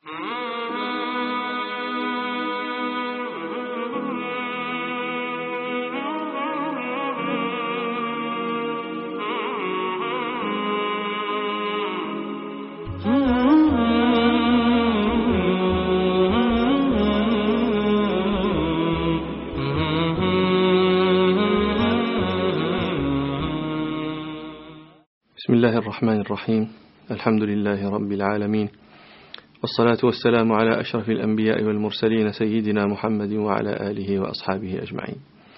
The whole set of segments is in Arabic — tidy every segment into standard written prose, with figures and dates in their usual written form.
بسم الله الرحمن الرحيم. الحمد لله رب العالمين، والصلاة والسلام على أشرف الأنبياء والمرسلين سيدنا محمد وعلى آله وأصحابه أجمعين.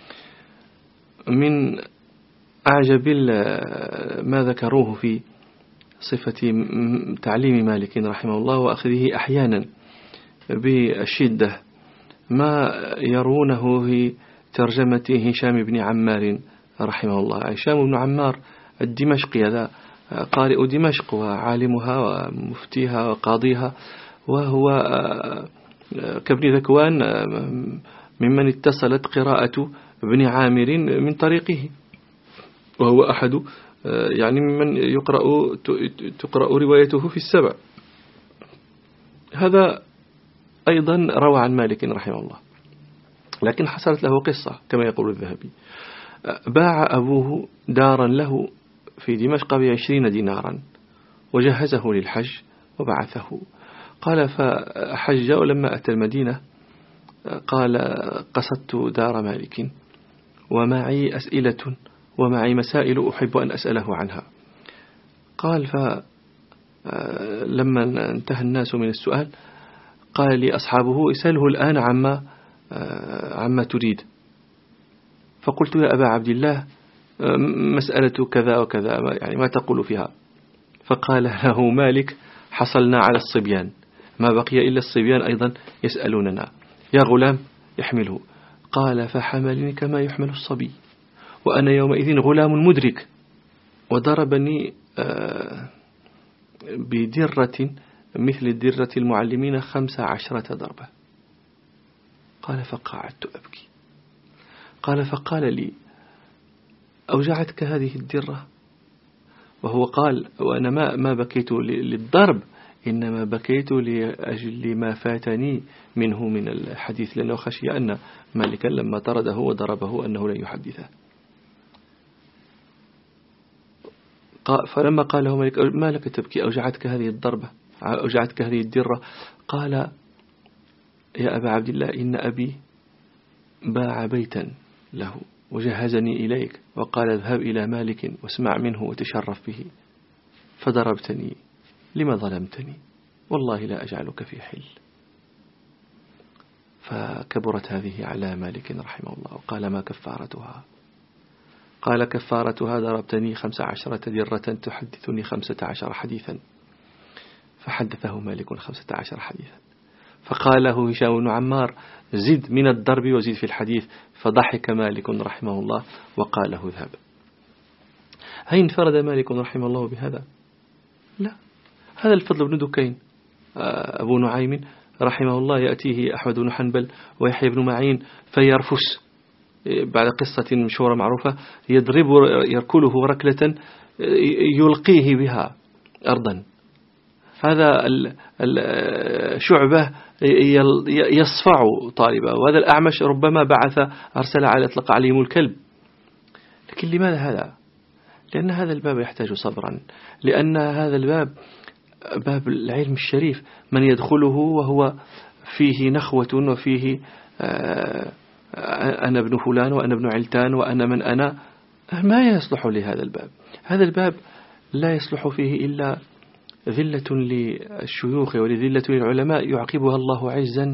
من أعجب ما ذكروه في صفة تعليم مالك رحمه الله وأخذه أحيانا بالشدة ما يرونه في ترجمة هشام بن عمار رحمه الله. هشام بن عمار الدمشقي، هذا قارئ دمشق وعالمها ومفتيها وقاضيها، وهو كابن ذكوان ممن اتصلت قراءة ابن عامر من طريقه، وهو أحد ممن تقرأ روايته في السبع. هذا أيضا روى عن مالك رحمه الله، لكن حصلت له قصة كما يقول الذهبي. باع أبوه دارا له في دمشق ب20 دينارا وجهزه للحج وبعثه. قال فحج، ولما أتى المدينة قال قصدت دار مالك ومعي أسئلة ومعي مسائل أحب أن أسأله عنها. قال فلما انتهى الناس من السؤال قال لي أصحابه اسأله الآن عما تريد. فقلت يا أبا عبد الله مسألة كذا وكذا، ما تقول فيها؟ فقال له مالك حصلنا على الصبيان، ما بقي إلا الصبيان أيضا يسألوننا، يا غلام يحمله. قال فحملني كما يحمل الصبي وأنا يومئذ غلام مدرك، وضربني بدرة مثل درة المعلمين 15 ضربة. قال فقعدت أبكي. قال فقال لي أوجعتك هذه الدرة؟ وهو قال وأنا ما بكيت للضرب، إنما بكيت لأجل ما فاتني منه من الحديث، لأنه خشي أن مالكا لما طرده وضربه أنه لن يحدثه. فلما قال له مالك ما لك تبكي، أوجعتك هذه الضربة، أوجعتك هذه الدرة؟ قال يا أبا عبد الله إن أبي باع بيتا له وجهزني إليك وقال اذهب إلى مالك واسمع منه وتشرف به، فضربتني، لما ظلمتني؟ والله لا أجعلك في حل. فكبرت هذه على مالك رحمه الله، وقال ما كفارتها؟ قال كفارتها ضربتني 15 درة تحدثني 15 حديثا. فحدثه مالك 15 حديثا. فقال له هشام بن عمار زد من الضرب وزد في الحديث. فضحك مالك رحمه الله وقال له اذهب. هل انفرد مالك رحمه الله بهذا؟ لا، هذا الفضل بن دكين أبو نعيم رحمه الله يأتيه أحمد بن حنبل ويحيى بن معين فيرفس بعد قصة مشهورة معروفة، يضرب يركله ركلة يلقيه بها أرضا. هذا الشعبة يصفع طالبا، وهذا الأعمش ربما أرسل على إطلاق عليهم الكلب. لكن لماذا هذا؟ لأن هذا الباب يحتاج صبرا، لأن هذا الباب باب العلم الشريف من يدخله وهو فيه نخوة وفيه أنا ابن فلان وأنا ابن علتان وأنا من أنا، ما يصلح لهذا الباب. هذا الباب لا يصلح فيه إلا ذلة للشيوخ ولذلة للعلماء يعقبها الله عزا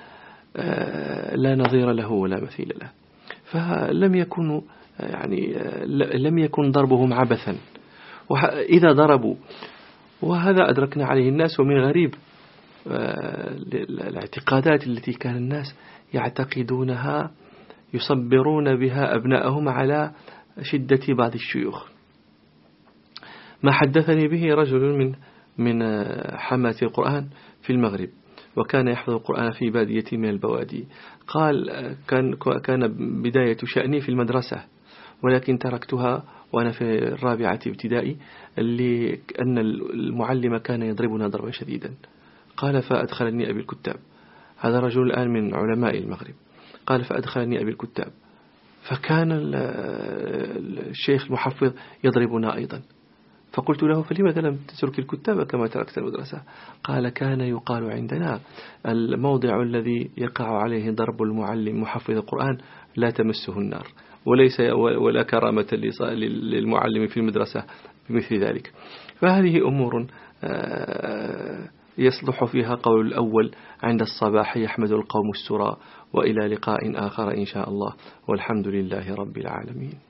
لا نظير له ولا مثيل له. فلم يكونوا لم يكن ضربهم عبثا، وإذا ضربوا، وهذا أدركنا عليه الناس. ومن غريب الاعتقادات التي كان الناس يعتقدونها يصبرون بها أبنائهم على شدة بعض الشيوخ. ما حدثني به رجل من حماة القرآن في المغرب، وكان يحفظ القرآن في بادية من البوادي. قال كان بداية شأني في المدرسة، ولكن تركتها وأنا في الرابعة ابتدائي لأن المعلم كان يضربنا ضربا شديدا. قال فأدخلني أبي الكتاب. هذا رجل الآن من علماء المغرب. قال فأدخلني أبي الكتاب، فكان الشيخ المحفظ يضربنا أيضا. فقلت له فلماذا لم تترك الكتاب كما تركت المدرسة؟ قال كان يقال عندنا الموضع الذي يقع عليه ضرب المعلم محفظ القرآن لا تمسه النار، وليس ولا كرامة للمعلم في المدرسة بمثل ذلك. فهذه أمور يصلح فيها قول الأول: عند الصباح يحمد القوم السرى. وإلى لقاء آخر إن شاء الله، والحمد لله رب العالمين.